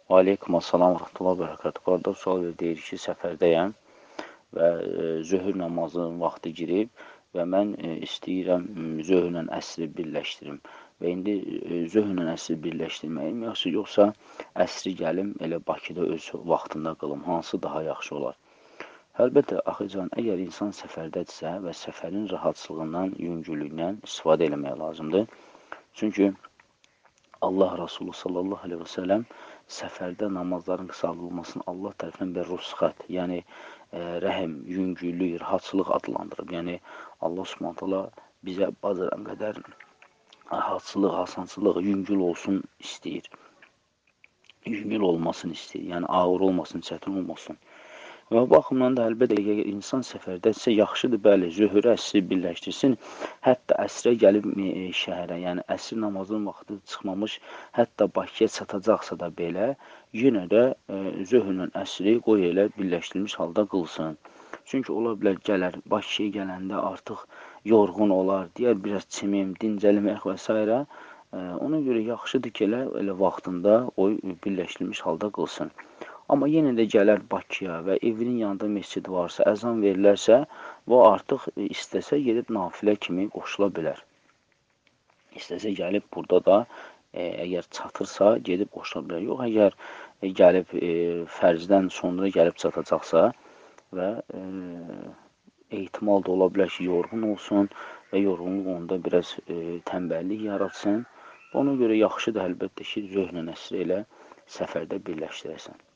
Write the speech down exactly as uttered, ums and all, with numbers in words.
Aleykum assalam və rəhmətullah və bərəkatuhu. Qardaş sual deyir ki, səfərdəyəm və e, zöhr namazının vaxtı girib və mən e, istəyirəm zöhrlə əsri birləşdirim. Və indi e, zöhrlə əsri birləşdirməyim yaxşı, yoxsa əsri gəlim elə Bakıda öz vaxtında qılım. Hansı daha yaxşı olar? Əlbəttə, axıcan, əgər insan səfərdədirsə və səfərin rahatçılığından, yüngüllüyündən istifadə eləmək lazımdır. Çünki Allah Rasulü sallallahu aleyhi və səlləm səfərdə namazların qısaldılmasını Allah tərəfindən bir rusxat, yəni e, rəhim, yüngüllük, rahatçılıq adlandırıb. Yəni Allah Subhanahu taala bizə bacaran qədər rahatçılıq, asançılıq, yüngül olsun istəyir. Yüngül olmasını istəyir. Yəni ağır olmasın, çətin olmasın. Və bu baxımdan da əlbəttə əgər insan səfərdədirsə, yaxşıdır, bəli, zöhrü əsri birləşdirsin. Hətta əsrə gəlib e, şəhərə, yəni əsr namazının vaxtı çıxmamış, hətta Bakıya çatacaqsa da belə, yenə də e, zöhrlə əsri qoy elə birləşdirilmiş halda qılsın. Çünki ola bilər gələr, Bakıya gələndə artıq yorğun olar, deyər biraz çimim, dincəlmək və s. E, ona görə yaxşıdır ki, elə, elə vaxtında o birləşdirilmiş halda qılsın. Amma yenə də gələr Bakıya və evinin yanında məscid varsa, əzan verilərsə, o artıq istəsə gedib nafilə kimi qoşula bilər. İstəsə gəlib burada da e, əgər çatırsa, gedib qoşula bilər. Yox, əgər e, gəlib e, fərzdən sonra gəlib çatacaqsa və e, ehtimal da ola bilər ki, yorğun olsun və yorğunluq onda biraz e, tənbəllik yaratsın. Ona görə yaxşıdır əlbəttə ki, zöhrlə əsri elə səfərdə birləşdirəsən.